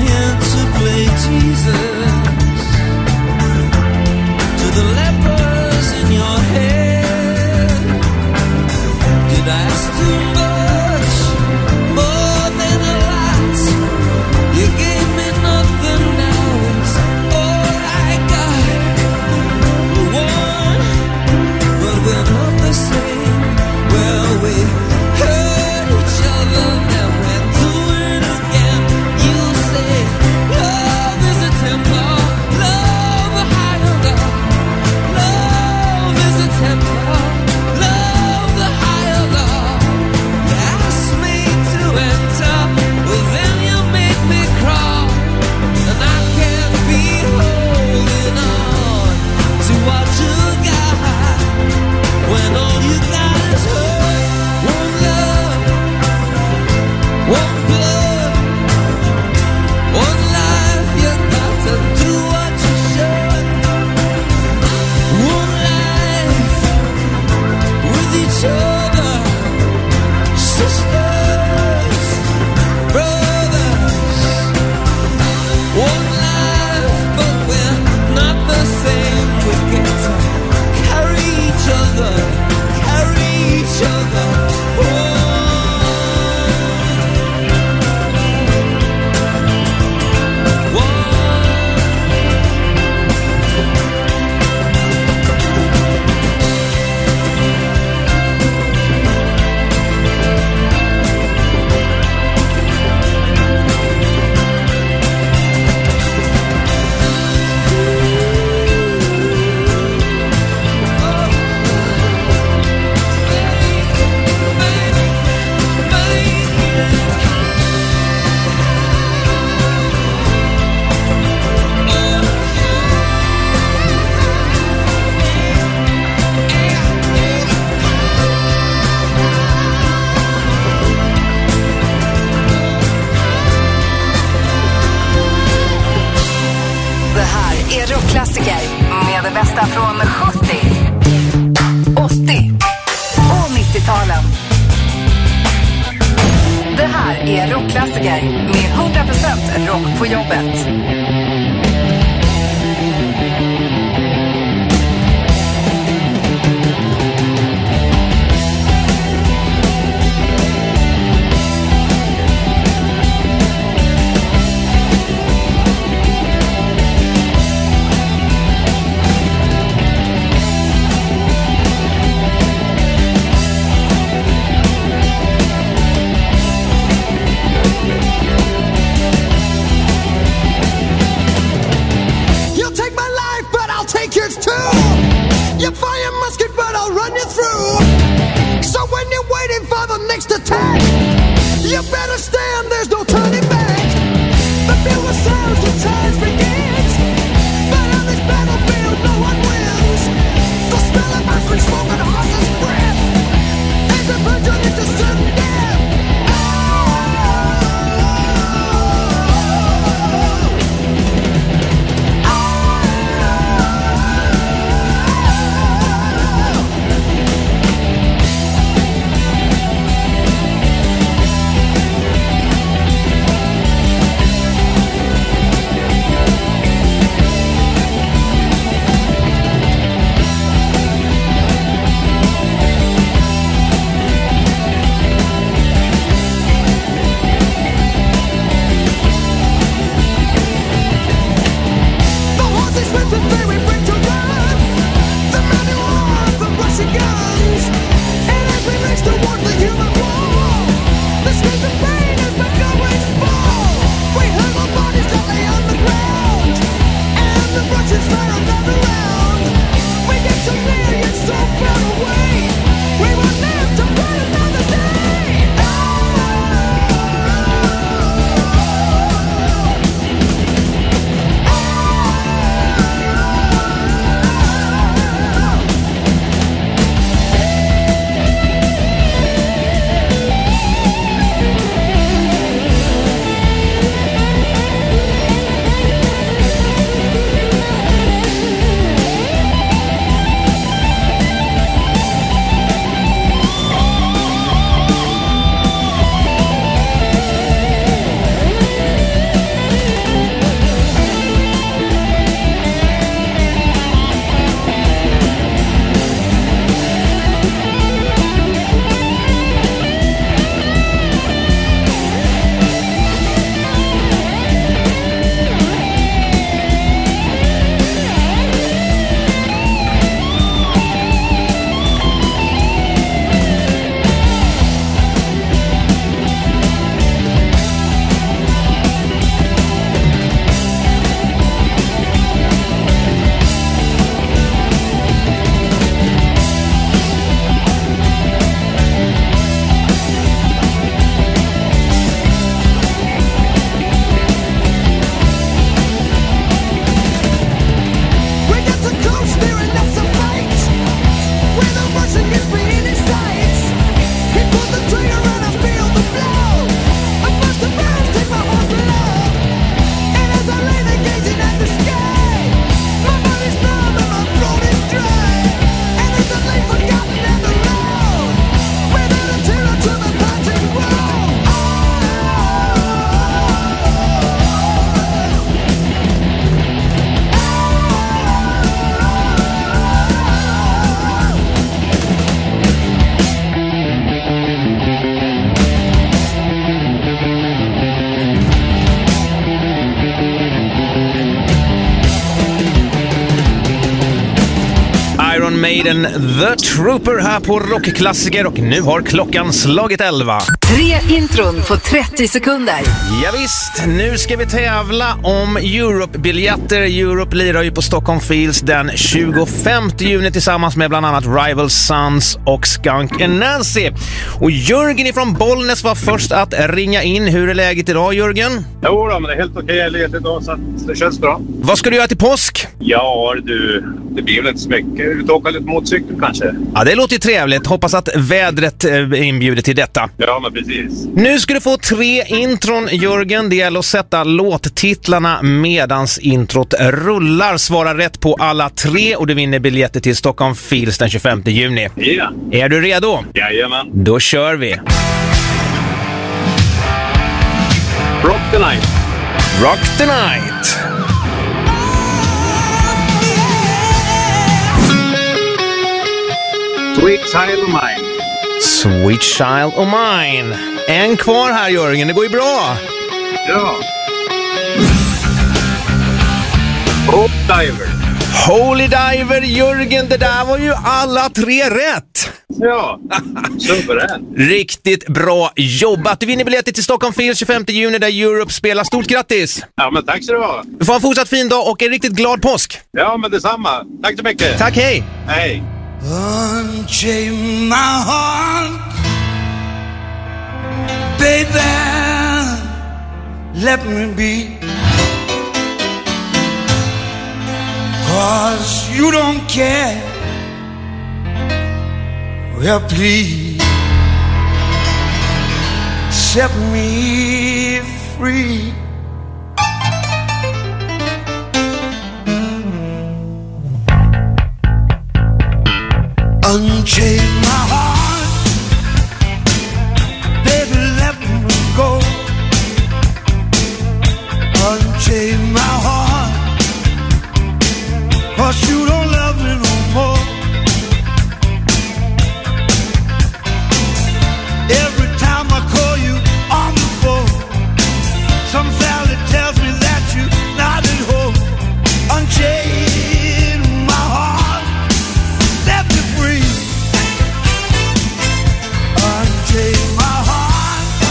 begin to play Jesus to the lepers in your head. Did I ask too much, more than a lot? You gave me nothing, now it's all I got. One, but we're not the same. Well, we hurt each other, then we're doing it again. You say love is a temper, love a higher love. Love is a temper, love the higher love. You asked me to enter, well then you make me crawl, and I can't be holding on to what you got when all you got is hurt. One love, one blood, one life. You got to do what you should. One life with each other, sisters, brothers. One life, but we're not the same. We get to carry each other, carry each other. Det här är rockklassiker med det bästa från 70, 80 och 90-talen. Det här är rockklassiker med 100% rock på jobbet. Maiden, The Trooper här på Rockklassiker, och nu har klockan slagit 11. 3 intron på 30 sekunder. Ja visst, nu ska vi tävla om Europe-biljetter. Europe lirar ju på Stockholm Fields den 25 juni tillsammans med bland annat Rival Sons och Skunk Anansi. Och Jörgen ifrån Bollnäs var först att ringa in. Hur är läget idag, Jörgen? Jo då, men det är helt okej. Jag är ledig idag så det känns bra. Vad ska du göra till påsk? Ja du, det blir väl inte så mycket. Ut och åka lite motorcykel kanske. Ja, det låter ju trevligt. Hoppas att vädret inbjuder till detta. Ja, men precis. Nu ska du få 3 intron, Jörgen. Det gäller att sätta låttitlarna medans introt rullar. Svara rätt på alla 3 och du vinner biljetter till Stockholm Fields den 25 juni. Ja. Är du redo? Jajamän. Då kör vi. Rock the night. Rock the night. Sweet child of mine. Sweet child of mine. En kvar här, Jörgen. Det går ju bra. Ja. Hope Diver. Holy Diver, Jörgen. Det där var ju alla 3 rätt. Ja, suverän. Riktigt bra jobbat. Du vinner biljetter till Stockholm Fields 25 juni där Europe spelar. Stort grattis. Ja, men tack så du ha. Du får en fortsatt fin dag och en riktigt glad påsk. Ja, men detsamma. Tack så mycket. Tack, hej. Hej. Unchain my heart, baby, let me be, 'cause you don't care. Well, please set me free. Unchain my heart, baby, let me go. Unchain my heart, 'cause you don't love me no more. Every time I call you on the phone, some valley tells me that you're not at home. Unchain my heart, set me free. Unchain my heart,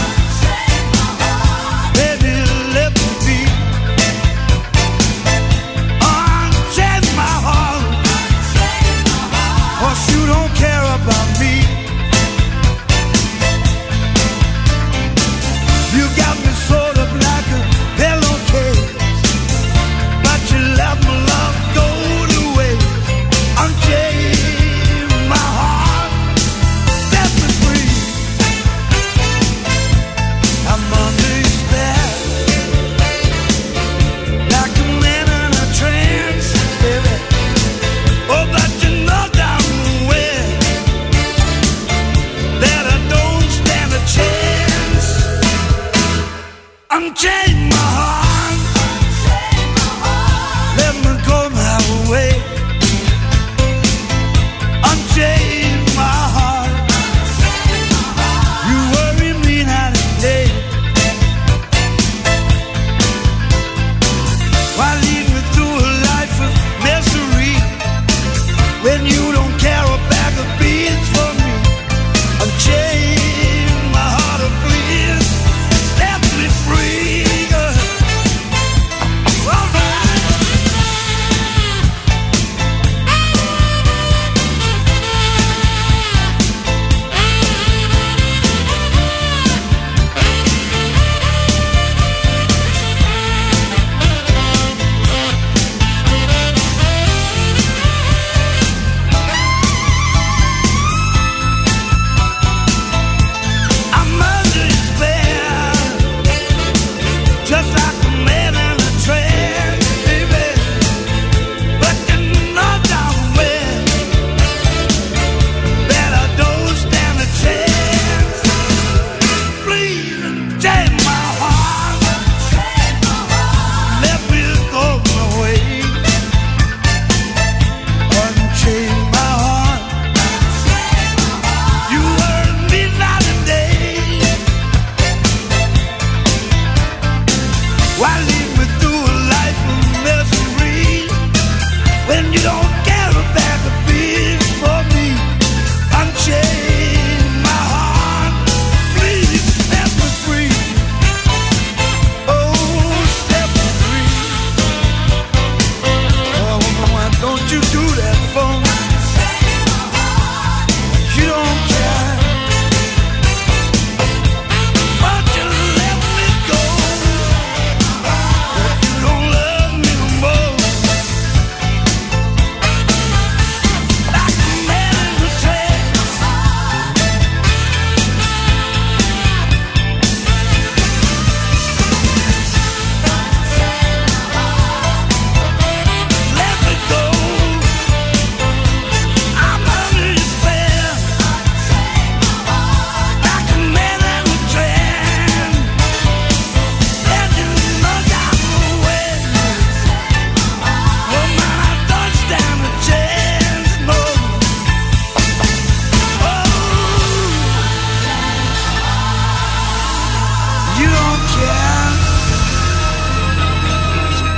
baby, let me be. Unchain my heart,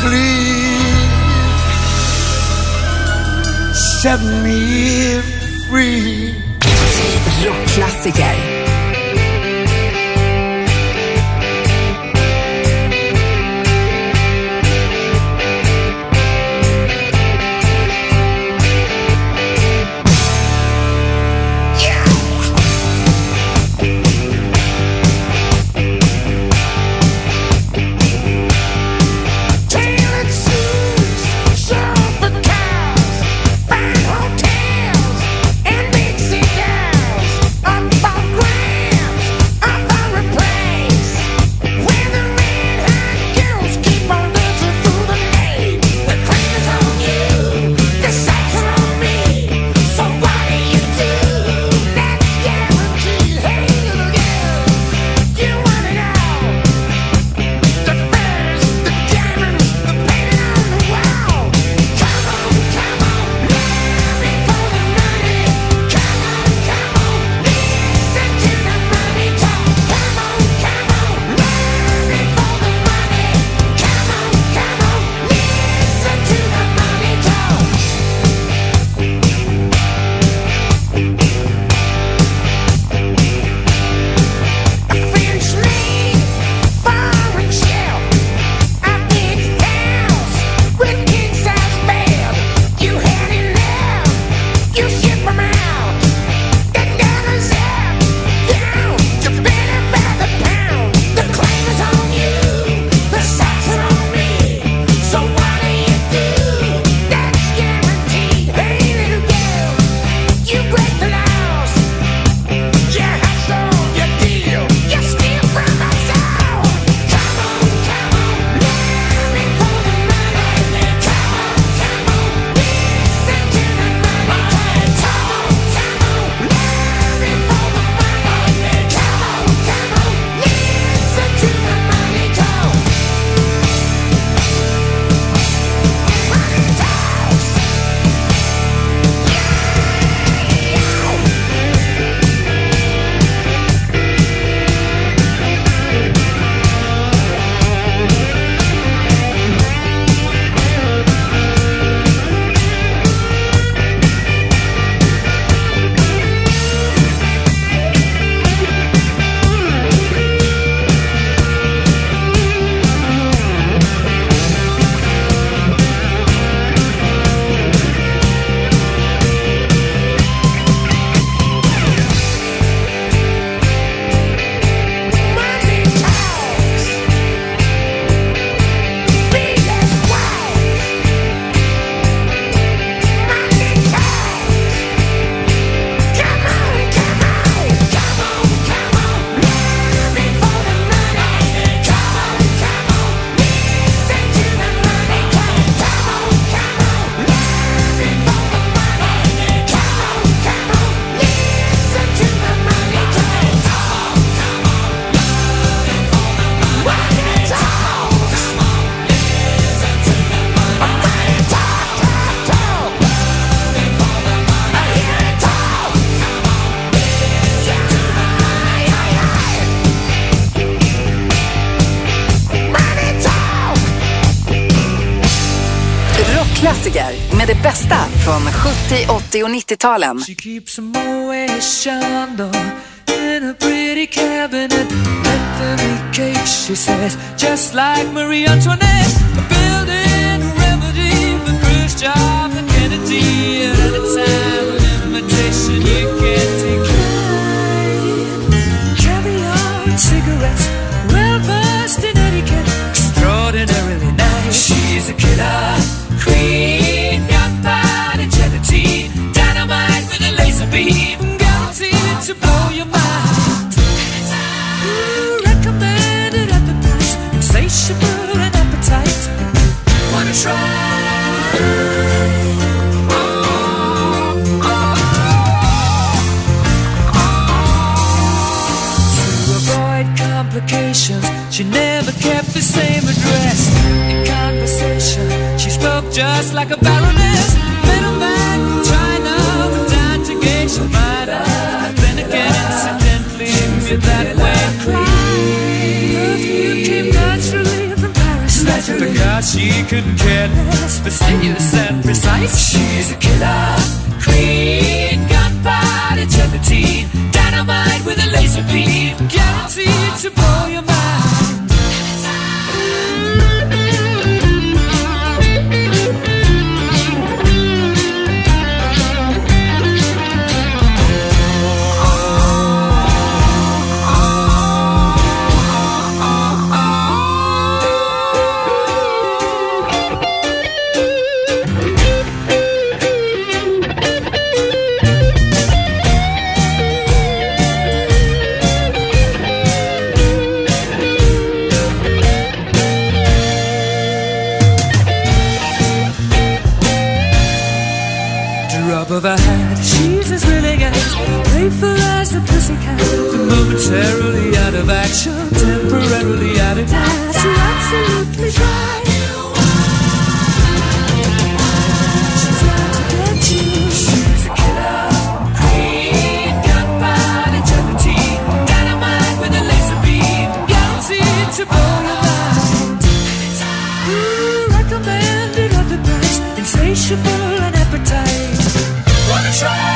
please set me free. Rockklassiker. Klassiker med det bästa från 70, 80 och 90-talen. She keeps them always shined in a pretty cabinet. Anthony cake, she says, just like Marie Antoinette. A building a remedy for Khrushchev and Kennedy. At any time of invitation you can't decline. Caviar and cigarettes, well versed in etiquette, extraordinarily nice. She's a killer queen, gunpowder gelatine, dynamite with a laser beam, guaranteed to blow your mind. Recommended at the price, insatiable and appetite. Wanna try? To avoid complications, she never kept the same address. In conversation, she spoke just like a baroness. Middleman from China, went down to Geisha Minor. Then again, incidentally, me that way. Perfume came naturally from Paris. Forgot she couldn't care less, fastidious and precise. She's a killer queen, gunpowder gelatine, dynamite with a laser beam, guaranteed to blow your mind. Of a hat, she's as willing as playful as the pussycat, momentarily out of action, temporarily out of gas. You're absolutely right. She's out to get you. She's a killer queen, gunpowder gelatine, dynamite with a laser beam, guaranteed to blow your mind. Recommended of the price, insatiable and appetite. Wanna try?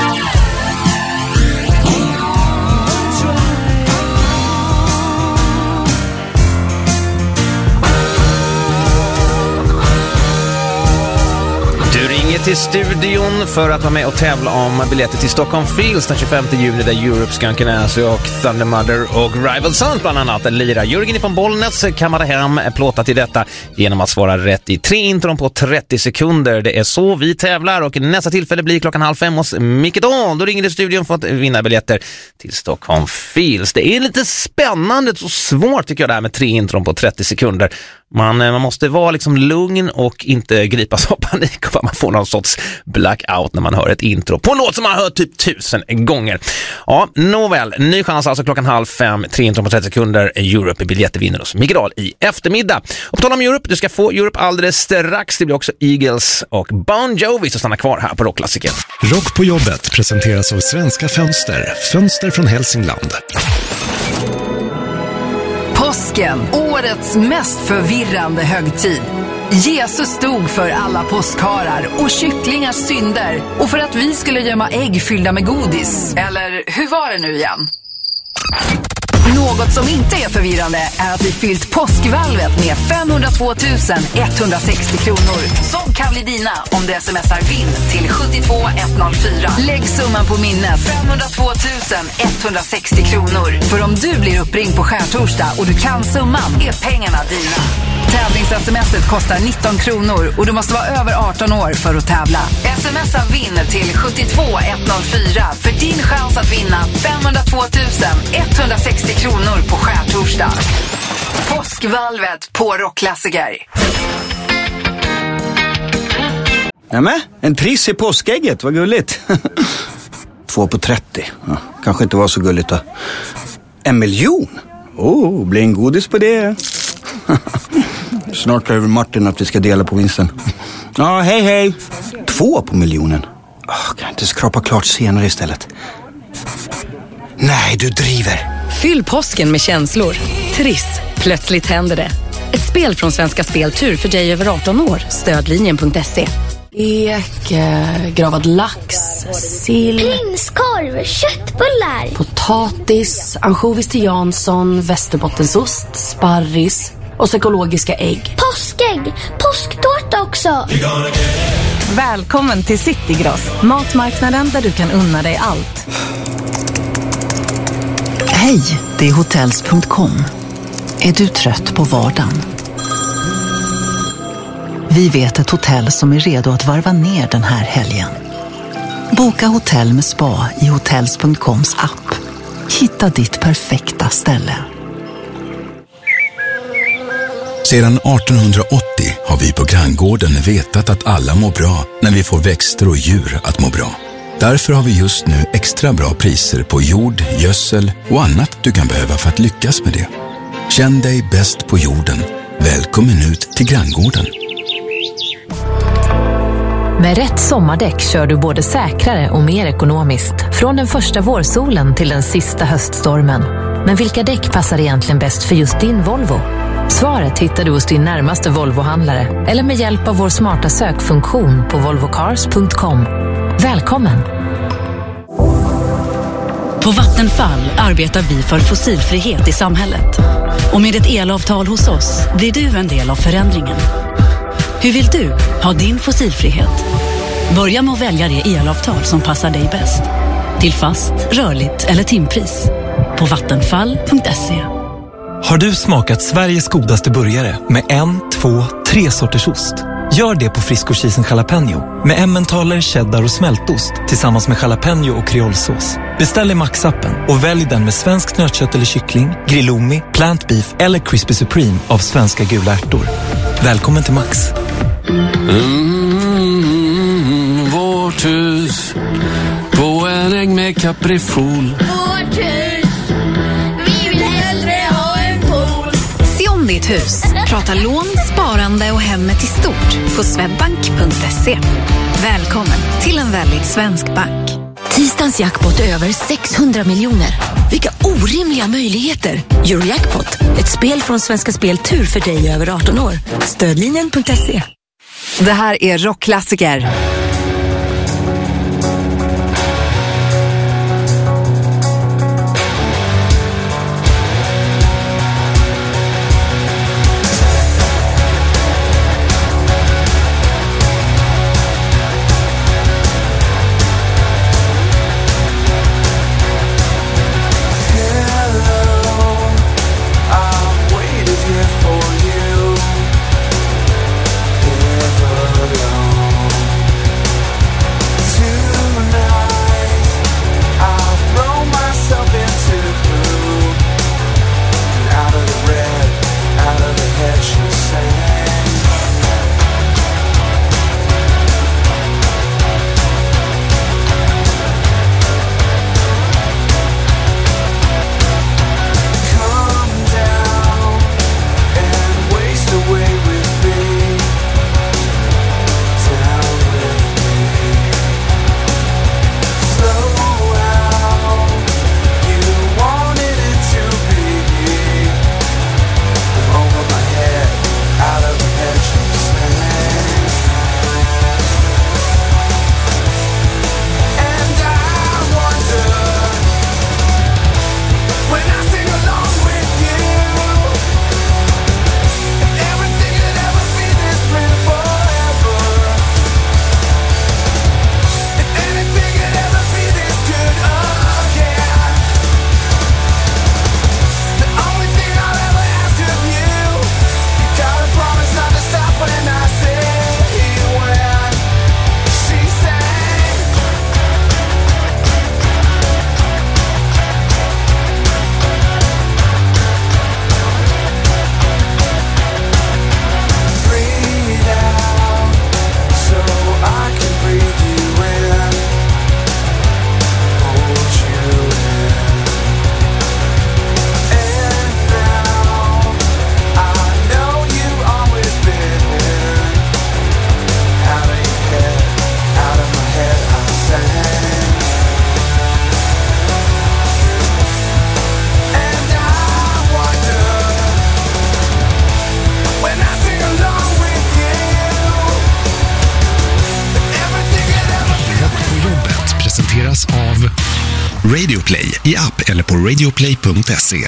Du ringer till studion för att vara med och tävla om biljetter till Stockholm Fields den 25 juni där Europe, Skunk Anansie och Thunder Mother och Rival Sons bland annat lirar. Jörgen från Bollnäs kammade hem plåta till detta genom att svara rätt i 3 intron på 30 sekunder. Det är så vi tävlar och nästa tillfälle blir 4:30 hos Micke Dahl. Då ringer du studion för att vinna biljetter till Stockholm Fields. Det är lite spännande och svårt tycker jag det här med 3 intron på 30 sekunder. Man måste vara liksom lugn och inte gripas av panik för att man får någon sorts blackout när man hör ett intro på en låt som man har hört typ 1000 gånger. Ja, nåväl. Ny chans alltså 4:30, 3 intron på 30 sekunder. Europe biljetter vinner hos Micke Dahl i eftermiddag. Och på tal om Europe, du ska få Europe alldeles strax. Det blir också Eagles och Bon Jovi som stannar kvar här på Rockklassiker. Rock på jobbet presenteras av Svenska Fönster. Fönster från Hälsingland. Påsken, årets mest förvirrande högtid. Jesus stod för alla påskharar och kycklingars synder och för att vi skulle gömma ägg fyllda med godis. Eller hur var det nu igen? Något som inte är förvirrande är att vi fyllt påskvalvet med 502 160 kronor. Som kan bli dina om du smsar vinn till 72104. Lägg summan på minnet 502 160 kronor. För om du blir uppringd på skärtorsdag och du kan summan är pengarna dina. Tävlings-smset kostar 19 kronor och du måste vara över 18 år för att tävla. Smsa vinn till 72104 för din chans att vinna 502 160 kronor på skärtorsdag. Påskvalvet på Rockklassiker. Nämen, en triss i påskägget, vad gulligt. 2 på 30, ja, kanske inte var så gulligt då. 1 miljon? Blir en godis på det. Snart över Martin att vi ska dela på vinsten. Ja, hej. 2 på miljonen. Kan jag inte skrapa klart senare istället? Nej, du driver. Fyll påsken med känslor. Triss. Plötsligt händer det. Ett spel från Svenska Speltur för dig över 18 år. Stödlinjen.se. Ek, gravad lax, sill, prinskorv, köttbullar, potatis, ansjovis till Jansson, västerbottensost, sparris och ekologiska ägg. Påskägg, påsktårta också. Välkommen till Citygross, matmarknaden där du kan unna dig allt. Hej, det är Hotels.com. Är du trött på vardagen? Vi vet ett hotell som är redo att varva ner den här helgen. Boka hotell med spa i Hotels.coms app. Hitta ditt perfekta ställe. Sedan 1880 har vi på Granngården vetat att alla mår bra när vi får växter och djur att må bra. Därför har vi just nu extra bra priser på jord, gödsel och annat du kan behöva för att lyckas med det. Känn dig bäst på jorden. Välkommen ut till Granngården. Med rätt sommardäck kör du både säkrare och mer ekonomiskt. Från den första vårsolen till den sista höststormen. Men vilka däck passar egentligen bäst för just din Volvo? Svaret hittar du hos din närmaste Volvo-handlare eller med hjälp av vår smarta sökfunktion på volvocars.com. Välkommen! På Vattenfall arbetar vi för fossilfrihet i samhället. Och med ett elavtal hos oss blir du en del av förändringen. Hur vill du ha din fossilfrihet? Börja med att välja det elavtal som passar dig bäst. Till fast, rörligt eller timpris. På vattenfall.se. Har du smakat Sveriges godaste burgare med 1, 2, 3 sorters ost? Gör det på Frisco Cheese & Jalapeno med emmentaler, cheddar och smältost tillsammans med jalapeno och kreolsås. Beställ i Max-appen och välj den med svensk nötkött eller kyckling, grillomi, plant beef eller crispy supreme av svenska gula ärtor. Välkommen till Max. Vårt hus på en äng med kaprifol. Vårt hus, vi vill hellre ha en pool. Se om ditt hus. Prata lån, sparande och hemmet i stort på swedbank.se. Välkommen till en väldigt svensk bank. Tisdagens jackpot är över 600 miljoner. Vilka orimliga möjligheter. Eurojackpot, ett spel från Svenska Spel Tur för dig över 18 år. Stödlinjen.se. Det här är rockklassiker. Av Radioplay i app eller på radioplay.se.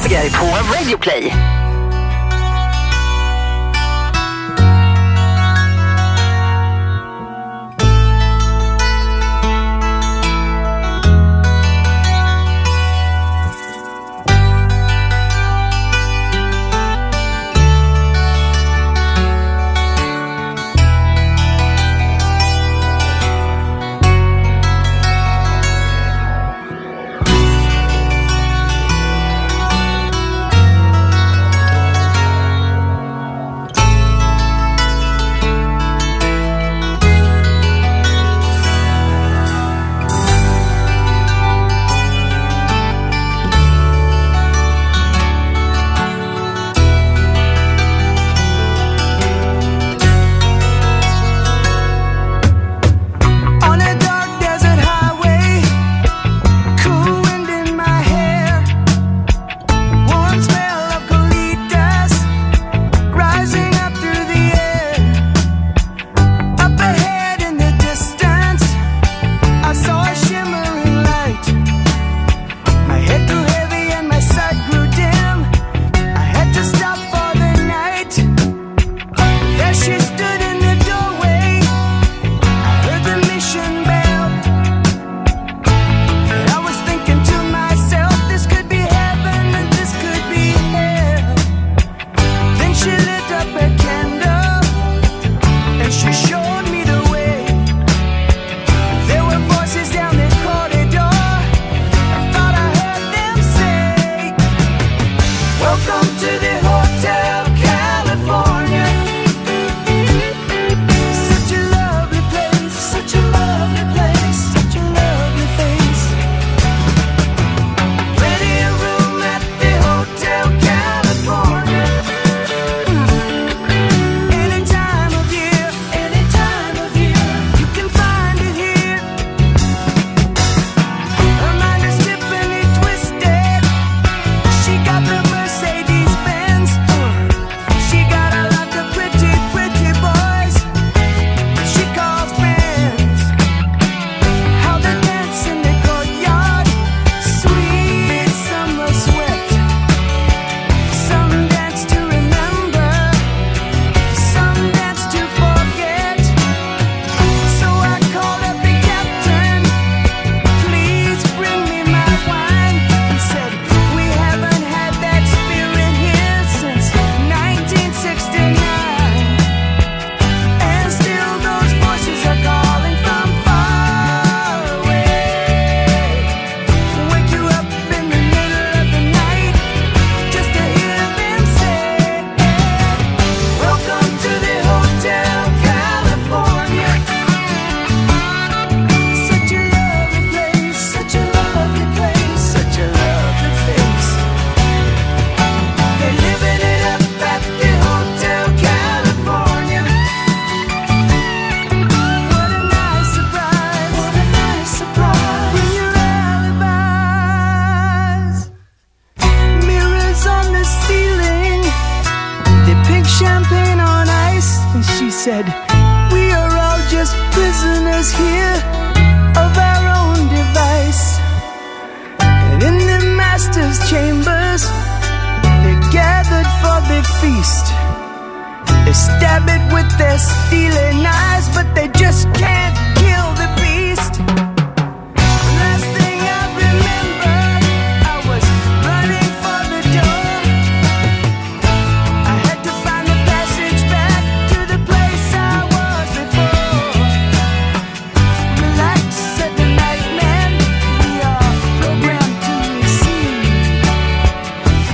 klassiker på Radio Play. said, we are all just prisoners here of our own device. And in the master's chambers, they gathered for the feast. They stab it with their stealing eyes, but they just can't kill the beast. Last thing I remember, I was running for the door. I had to find the passage back to the place I was before. Relax, said the night man, we are programmed to receive.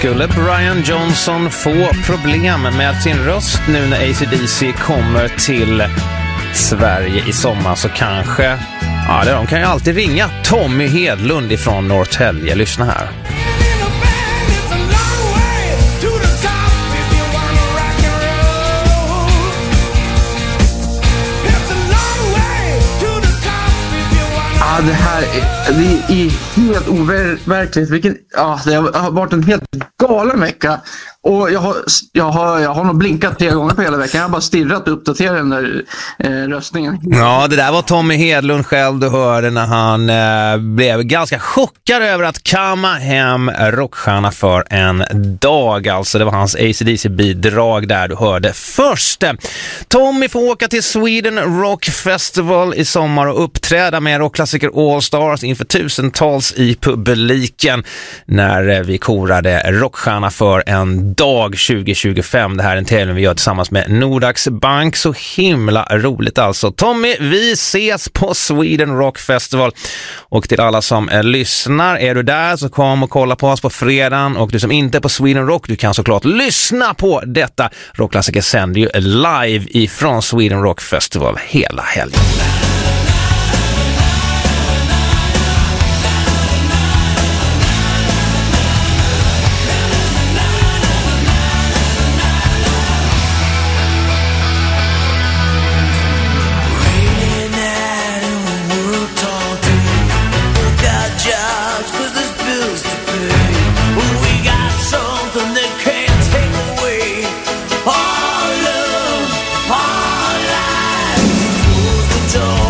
Skulle Brian Johnson få problem med sin röst nu när AC/DC kommer till Sverige i sommar, så kanske, ja, de kan ju alltid ringa Tommy Hedlund ifrån Norrtälje. Lyssna här. Det här det är helt overkligt. Det har varit en helt galen vecka. Och jag har nog blinkat 3 gånger på hela veckan. Jag har bara stirrat och uppdaterat den där röstningen. Ja, det där var Tommy Hedlund själv du hörde när han blev ganska chockad över att kamma hem rockstjärna för en dag. Alltså det var hans AC/DC-bidrag där du hörde först. Tommy får åka till Sweden Rock Festival i sommar och uppträda med rockklassiker All Stars inför tusentals i publiken när vi korade rockstjärna för en dag 2025. Det här är en tävling vi gör tillsammans med Nordax Bank. Så himla roligt alltså. Tommy, vi ses på Sweden Rock Festival. Och till alla som lyssnar, är du där så kom och kolla på oss på fredagen. Och du som inte är på Sweden Rock, du kan såklart lyssna på detta. Rockklassiker sänder ju live ifrån Sweden Rock Festival hela helgen. Door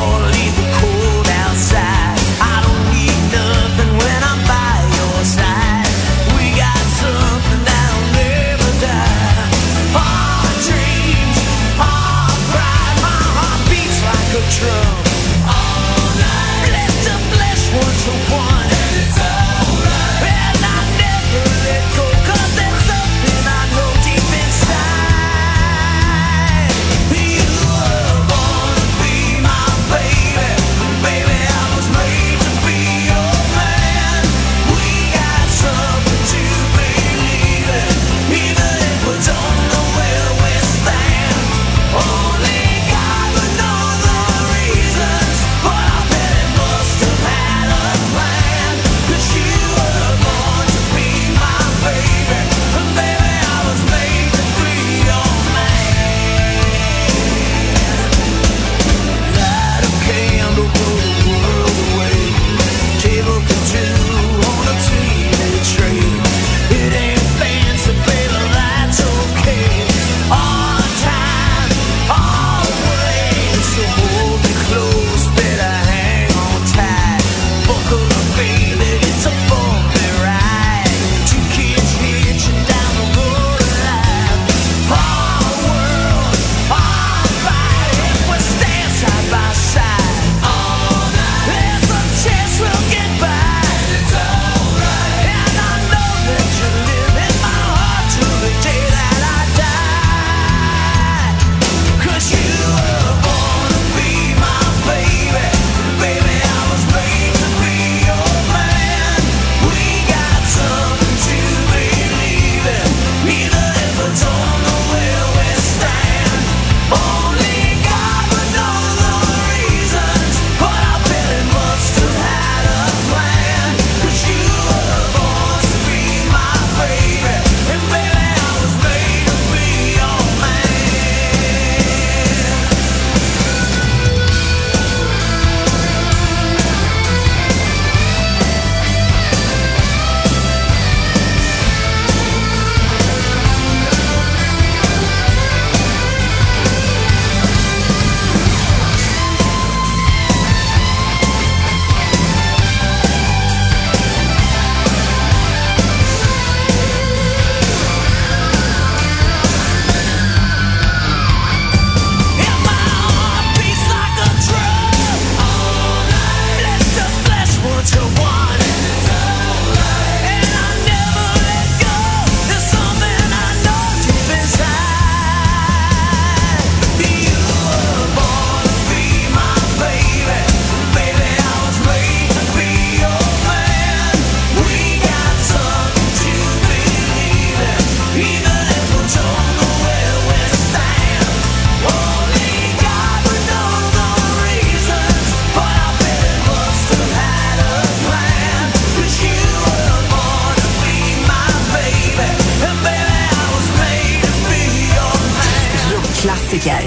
klassiker.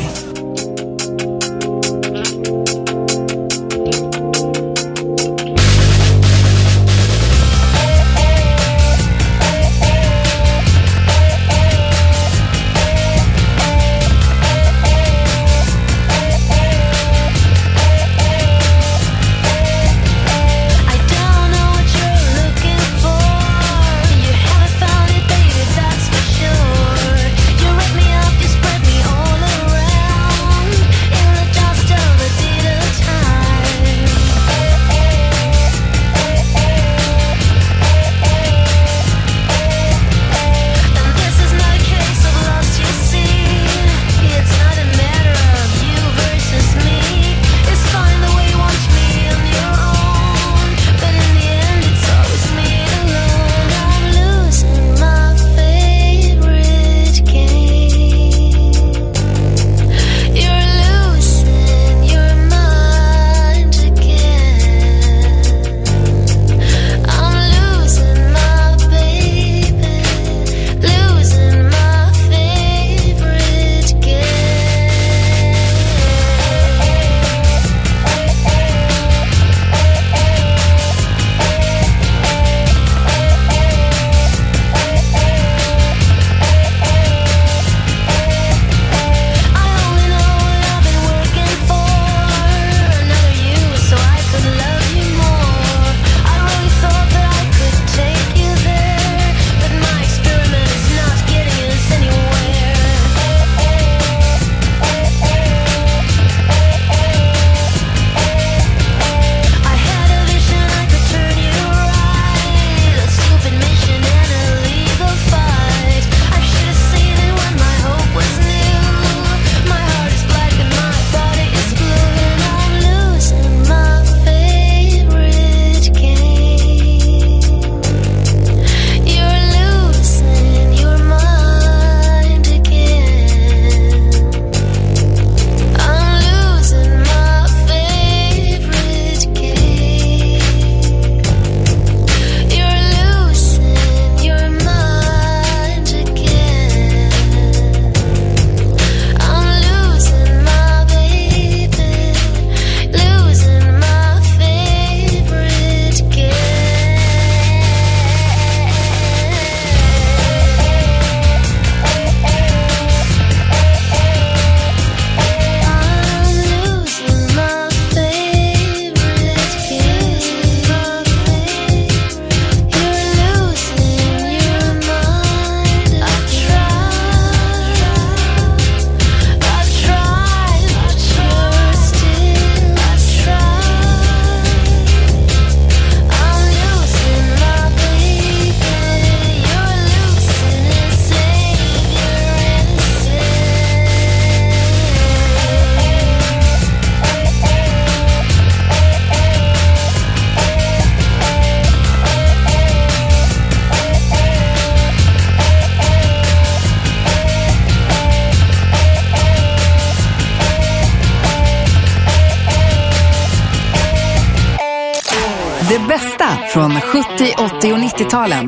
Det bästa från 70, 80 och 90-talen.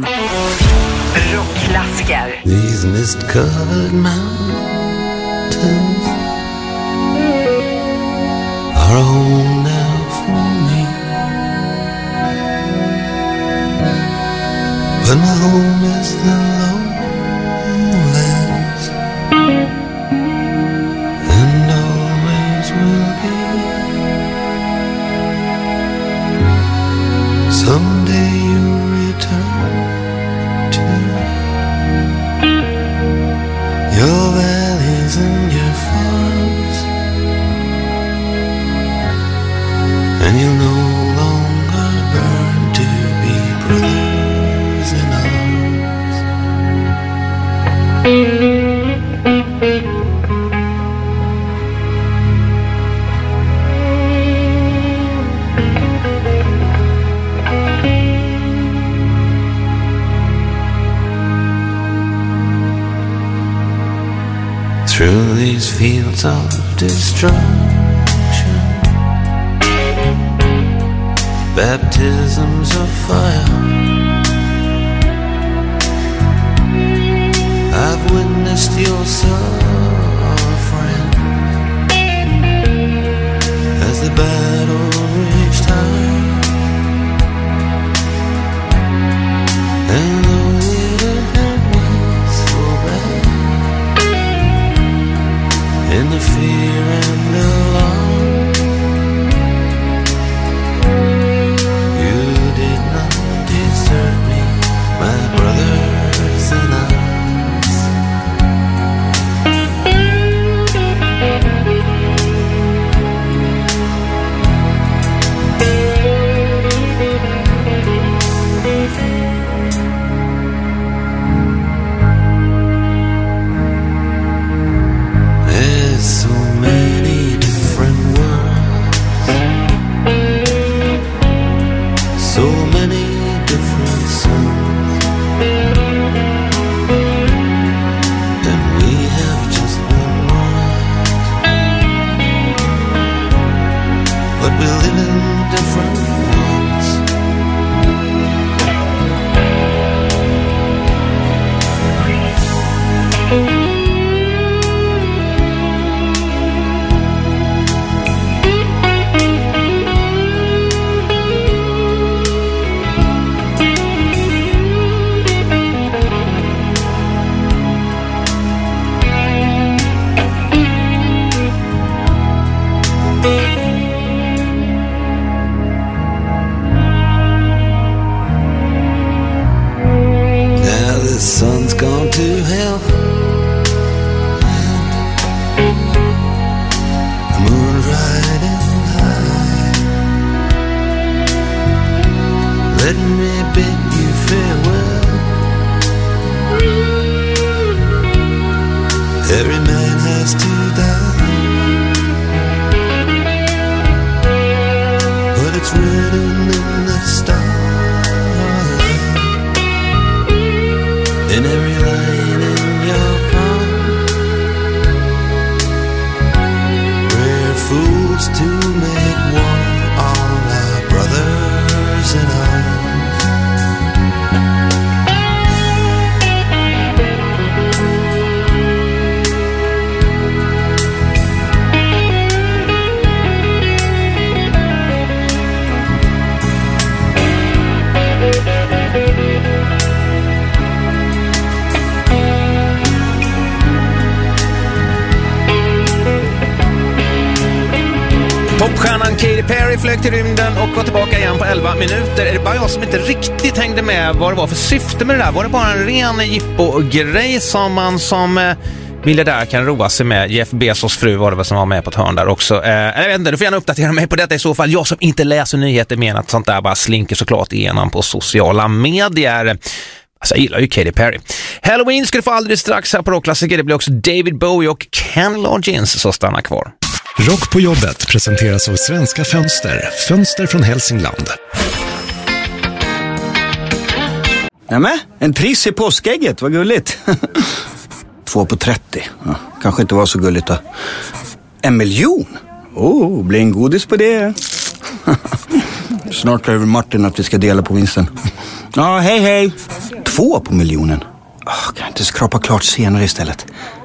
Rockklassiker. These mist-covered mountains are a home now for me. But my home is the lowlands, and always will be. Someday you'll return to your valleys and your farms, and you'll no longer burn to be brothers in arms. Through these fields of destruction, baptisms of fire, I've witnessed your suffering And though it hurt me so bad, in the fear and alarm, you did not desert me, my brothers in arms. Popstjärnan Katy Perry flög till rymden och var tillbaka igen på 11 minuter. Är det bara jag som inte riktigt hängde med vad det var för syfte med det där? Var det bara en ren jippo-grej som man som miljardär kan roa sig med? Jeff Bezos fru var det väl som var med på ett hörn där också. Jag vet inte, du får gärna uppdatera mig på detta i så fall. Jag som inte läser nyheter menar att sånt där bara slinker såklart igenom på sociala medier. Alltså jag gillar ju Katy Perry. Halloween ska du få alldeles strax här på Rockklassiker. Det blir också David Bowie och Ken Loggins, så stanna kvar. Rock på jobbet presenteras av Svenska Fönster. Fönster från Hälsingland. Nämen, en triss i påskägget, vad gulligt. 2 på 30. Ja, kanske inte var så gulligt då. 1 miljon? Blir en godis på det. Snart över Martin att vi ska dela på vinsten. Ja, hej. 2 på miljonen. Kan jag inte skrapa klart senare istället?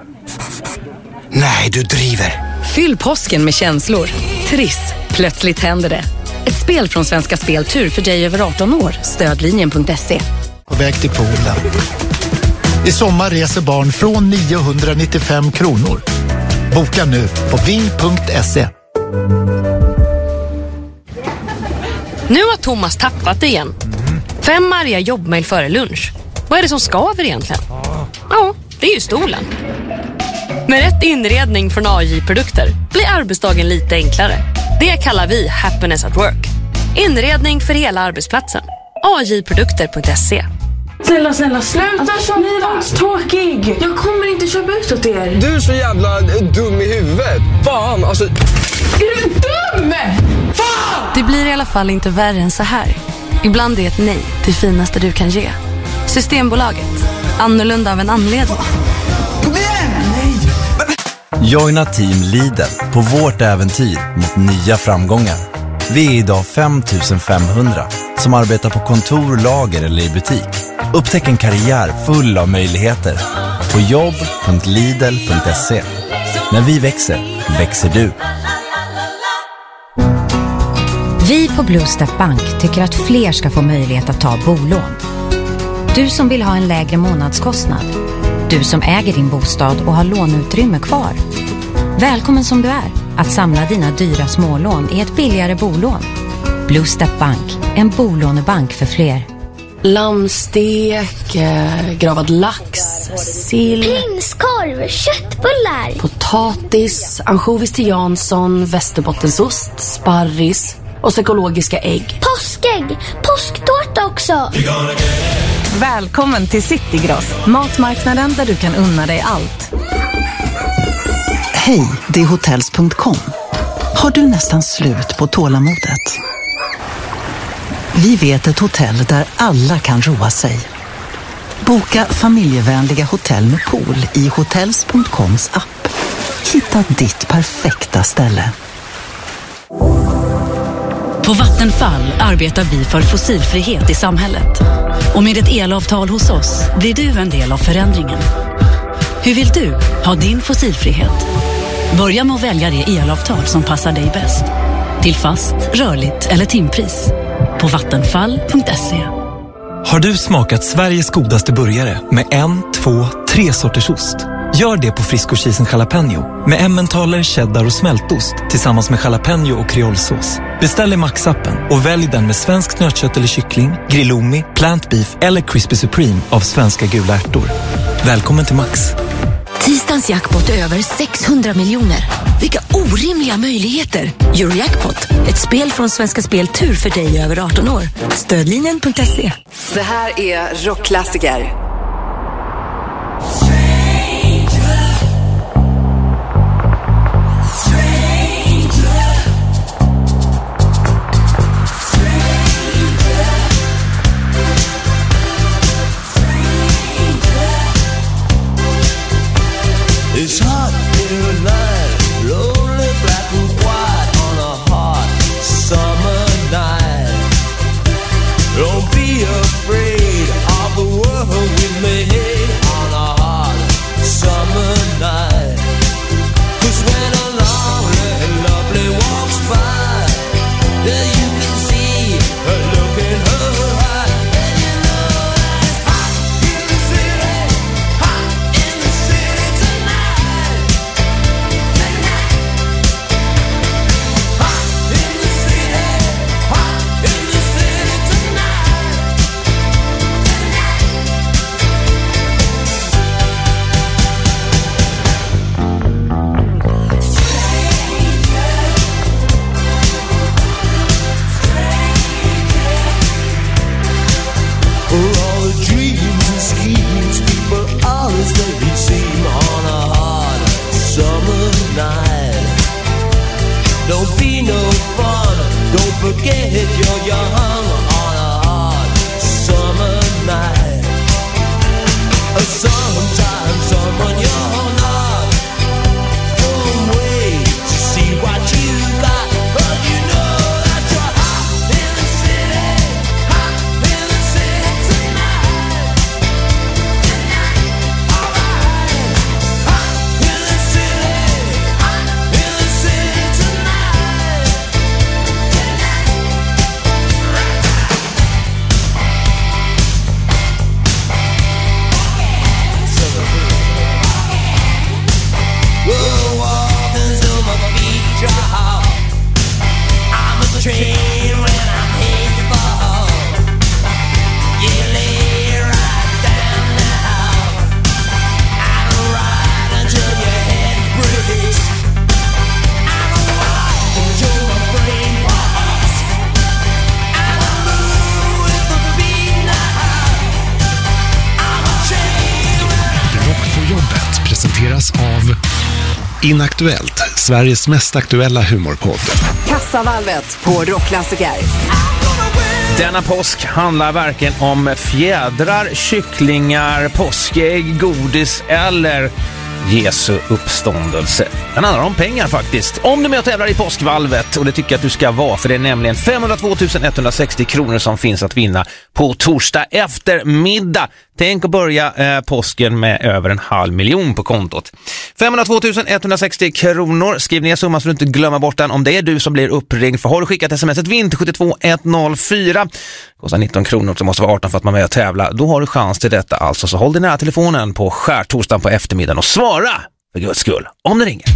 Nej, du driver. Fyll påsken med känslor. Triss, plötsligt händer det. Ett spel från Svenska Spel Tur för dig över 18 år. Stödlinjen.se. På väg till poolen. I sommar reser barn från 995 kronor. Boka nu på ving.se. Nu har Thomas tappat det igen. 5 arga jobbmail före lunch. Vad är det som skaver egentligen? Ja, det är ju stolen. Med rätt inredning från AJ-produkter blir arbetsdagen lite enklare. Det kallar vi Happiness at Work. Inredning för hela arbetsplatsen. AJ-produkter.se. Snälla, sluta så. Ni var tråkig. Jag kommer inte köpa ut åt er. Du är så jävla dum i huvudet. Fan, alltså. Är du dum? Fan! Det blir i alla fall inte värre än så här. Ibland är ett nej det finaste du kan ge. Systembolaget. Annorlunda av en anledning. Joina Team Lidl på vårt äventyr mot nya framgångar. Vi är idag 5500 som arbetar på kontor, lager eller i butik. Upptäck en karriär full av möjligheter på jobb.lidl.se. När vi växer du. Vi på Bluestep Bank tycker att fler ska få möjlighet att ta bolån. Du som vill ha en lägre månadskostnad. Du som äger din bostad och har låneutrymme kvar. Välkommen som du är att samla dina dyra smålån i ett billigare bolån. Bluestep Bank, en bolånebank för fler. Lammstek, gravad lax, sill, prinskorv, köttbullar, potatis, ansjovis till Jansson, västerbottensost, sparris och ekologiska ägg. Påskägg, påsktårta också. Välkommen till Citygross, matmarknaden där du kan unna dig allt. Hej, det är hotels.com. Har du nästan slut på tålamodet? Vi vet ett hotell där alla kan roa sig. Boka familjevänliga hotell med pool i hotels.coms app. Hitta ditt perfekta ställe. På Vattenfall arbetar vi för fossilfrihet i samhället. Och med ett elavtal hos oss blir du en del av förändringen. Hur vill du ha din fossilfrihet? Börja med att välja det elavtal som passar dig bäst. Till fast, rörligt eller timpris. På vattenfall.se. Har du smakat Sveriges godaste burgare med 1, 2, 3 sorters ost? Gör det på friskocheesen jalapeno med emmentaler, cheddar och smältost tillsammans med jalapeno och kreolsås. Beställ i Max-appen och välj den med svensk nötkött eller kyckling, grillomi, plant beef eller crispy supreme av svenska gula ärtor. Välkommen till Max. Tisdagens jackpot är över 600 miljoner. Vilka orimliga möjligheter! Eurojackpot, ett spel från Svenska Spel Tur för dig över 18 år. Stödlinjen.se. Det här är rockklassiker. It's hot in the night, lonely black and white on a hot summer night. Don't be afraid of the world we made on a hot summer night. 'Cause when a lonely and lovely walks by, then you can see her look in her eye. And you know that it's hot in the city, hot in the city tonight. Hot in the city, hot in the city tonight. For all the dreams and schemes people always they seem on a hot summer night. Don't be no fun, don't forget you're young on a hot summer night. Sometimes someone you're not won't wait to see what you got, but you know that you're hot in the city, hot in the city tonight. Alright, hot in the city, hot in the city tonight. We'll walk until my feet drop. I'm a train when I'm hit to fall. You lay right down now. I don't ride until your head breaks. I don't walk until my brain pops. I don't move with the beat now. I'm a train when I'm Rock för jobbet presenteras av Inaktuellt, Sveriges mest aktuella humorpodd. Kassavalvet på rockklassiker. Denna påsk handlar varken om fjädrar, kycklingar, påskägg, godis eller Jesu uppståndelse. Den handlar om pengar faktiskt. Om du med och tävlar i påskvalvet, och det tycker jag att du ska vara, för det är nämligen 502 160 kronor som finns att vinna på torsdag eftermiddag. Tänk att börja påsken med över 500 000 på kontot. 502 160 kronor. Skriv ner summan så du inte glömmer bort den om det är du som blir uppringd. För har du skickat smset vinn till 72104, kostar 19 kronor, så måste vara 18 för att man är med och tävla. Då har du chans till detta alltså. Så håll dig nära telefonen på skärtorsdagen på eftermiddagen och svara för Guds skull om det ringer.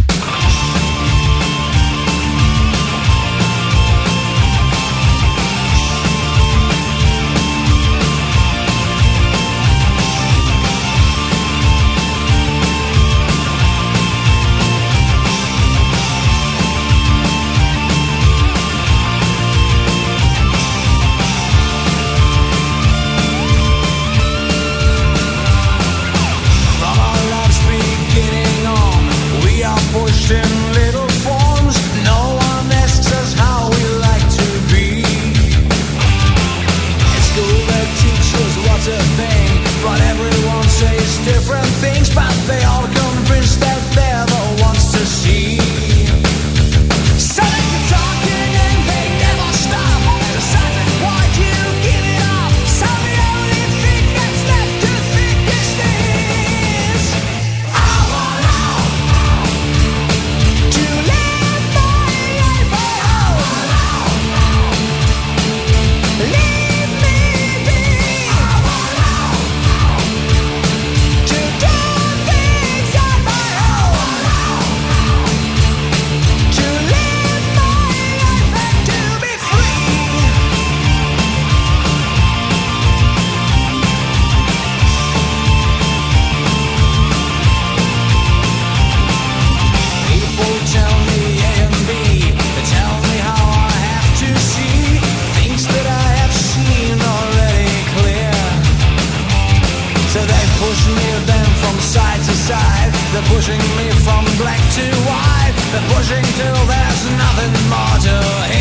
They're pushing me from black to white. They're pushing till there's nothing more to hear.